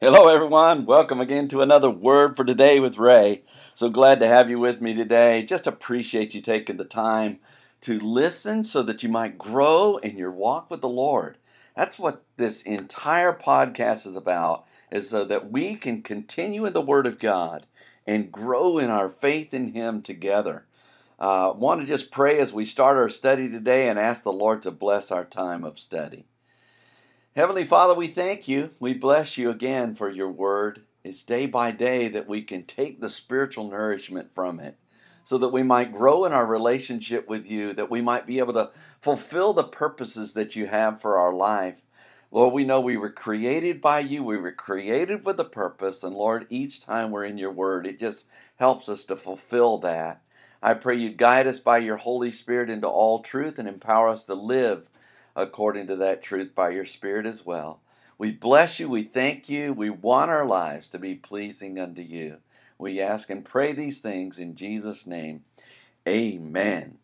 Hello, everyone. Welcome again to another Word for Today with Ray. So glad to have you with me today. Just appreciate you taking the time to listen so that you might grow in your walk with the Lord. That's what this entire podcast is about, is so that we can continue in the Word of God and grow in our faith in Him together. Want to just pray as we start our study today and ask the Lord to bless our time of study. Heavenly Father, we thank you. We bless you again for your word. It's day by day that we can take the spiritual nourishment from it so that we might grow in our relationship with you, that we might be able to fulfill the purposes that you have for our life. Lord, we know we were created by you. We were created with a purpose. And Lord, each time we're in your word, it just helps us to fulfill that. I pray you guide us by your Holy Spirit into all truth and empower us to live according to that truth by your Spirit as well. We bless you, we thank you, we want our lives to be pleasing unto you. We ask and pray these things in Jesus' name. Amen.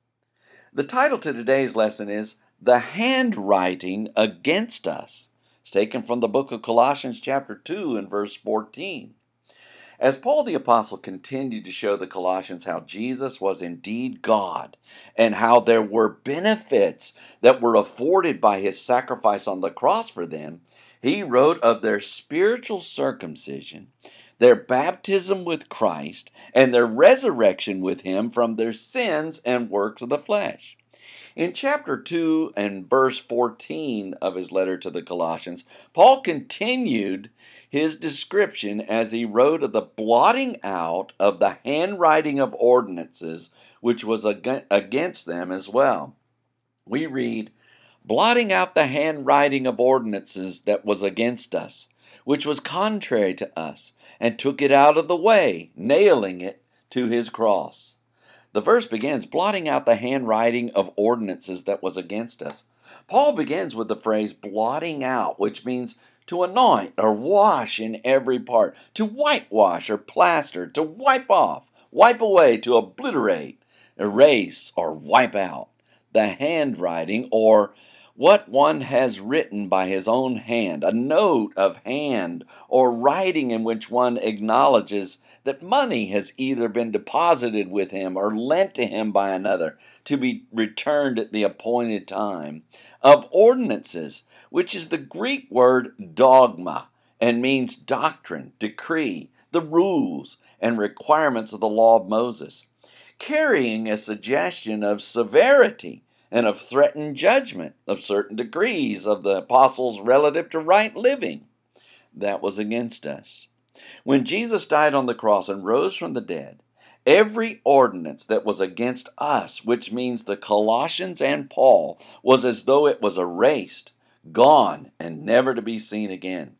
The title to today's lesson is The Handwriting Against Us. It's taken from the book of Colossians chapter 2 and verse 14. As Paul the Apostle continued to show the Colossians how Jesus was indeed God and how there were benefits that were afforded by his sacrifice on the cross for them, he wrote of their spiritual circumcision, their baptism with Christ, and their resurrection with him from their sins and works of the flesh. In chapter 2 and verse 14 of his letter to the Colossians, Paul continued his description as he wrote of the blotting out of the handwriting of ordinances which was against them as well. We read, blotting out the handwriting of ordinances that was against us, which was contrary to us, and took it out of the way, nailing it to his cross. The verse begins, blotting out the handwriting of ordinances that was against us. Paul begins with the phrase blotting out, which means to anoint or wash in every part, to whitewash or plaster, to wipe off, wipe away, to obliterate, erase, or wipe out. The handwriting, or what one has written by his own hand, a note of hand or writing in which one acknowledges that money has either been deposited with him or lent to him by another to be returned at the appointed time, of ordinances, which is the Greek word dogma and means doctrine, decree, the rules and requirements of the law of Moses, carrying a suggestion of severity and of threatened judgment of certain degrees of the apostles relative to right living. That was against us. When Jesus died on the cross and rose from the dead, every ordinance that was against us, which means the Colossians and Paul, was as though it was erased, gone, and never to be seen again.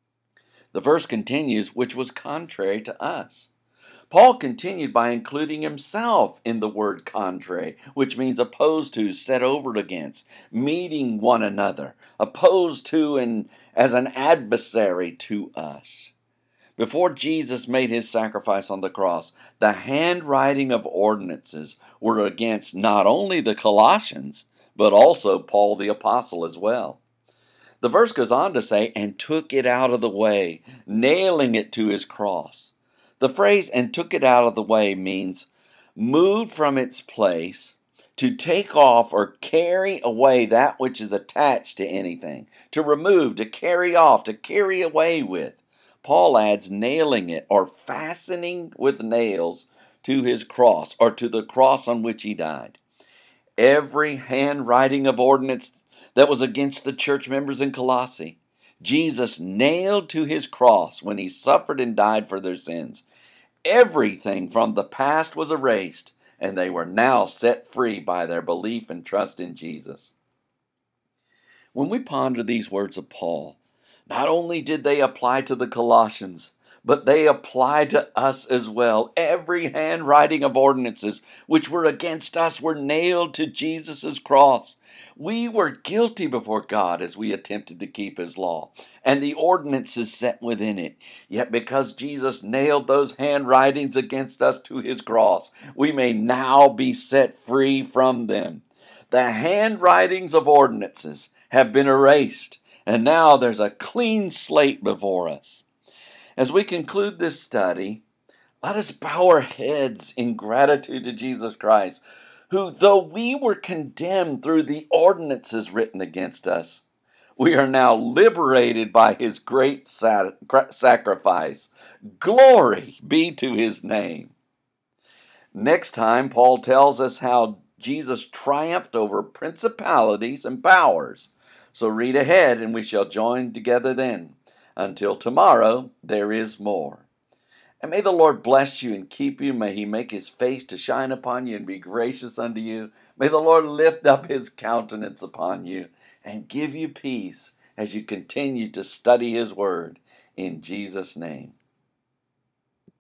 The verse continues, which was contrary to us. Paul continued by including himself in the word contrary, which means opposed to, set over against, meeting one another, opposed to and as an adversary to us. Before Jesus made his sacrifice on the cross, the handwriting of ordinances were against not only the Colossians, but also Paul the Apostle as well. The verse goes on to say, and took it out of the way, nailing it to his cross. The phrase, and took it out of the way, means moved from its place, to take off or carry away that which is attached to anything, to remove, to carry off, to carry away with. Paul adds nailing it or fastening with nails to his cross or to the cross on which he died. Every handwriting of ordinance that was against the church members in Colossae, Jesus nailed to his cross when he suffered and died for their sins. Everything from the past was erased, and they were now set free by their belief and trust in Jesus. When we ponder these words of Paul, not only did they apply to the Colossians, but they apply to us as well. Every handwriting of ordinances which were against us were nailed to Jesus' cross. We were guilty before God as we attempted to keep his law, and the ordinances set within it. Yet because Jesus nailed those handwritings against us to his cross, we may now be set free from them. The handwritings of ordinances have been erased, And now there's a clean slate before us. As we conclude this study, let us bow our heads in gratitude to Jesus Christ, who, though we were condemned through the ordinances written against us, we are now liberated by his great sacrifice. Glory be to his name. Next time, Paul tells us how Jesus triumphed over principalities and powers. So read ahead and we shall join together then. Until tomorrow, there is more. And may the Lord bless you and keep you. May he make his face to shine upon you and be gracious unto you. May the Lord lift up his countenance upon you and give you peace as you continue to study his word. In Jesus' name.